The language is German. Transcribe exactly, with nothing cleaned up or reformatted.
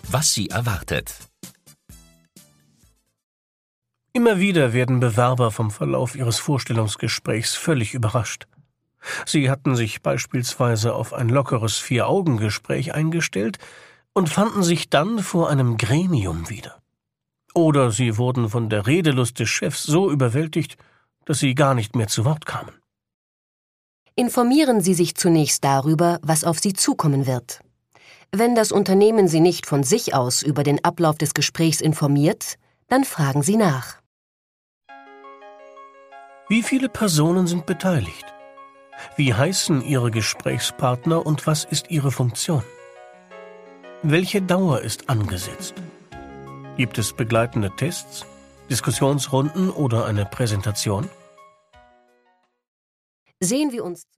was sie erwartet. Immer wieder werden Bewerber vom Verlauf ihres Vorstellungsgesprächs völlig überrascht. Sie hatten sich beispielsweise auf ein lockeres Vier-Augen-Gespräch eingestellt und fanden sich dann vor einem Gremium wieder. Oder sie wurden von der Redelust des Chefs so überwältigt, dass sie gar nicht mehr zu Wort kamen. Informieren Sie sich zunächst darüber, was auf Sie zukommen wird. Wenn das Unternehmen Sie nicht von sich aus über den Ablauf des Gesprächs informiert, dann fragen Sie nach. Wie viele Personen sind beteiligt? Wie heißen Ihre Gesprächspartner und was ist Ihre Funktion? Welche Dauer ist angesetzt? Gibt es begleitende Tests, Diskussionsrunden oder eine Präsentation? Sehen wir uns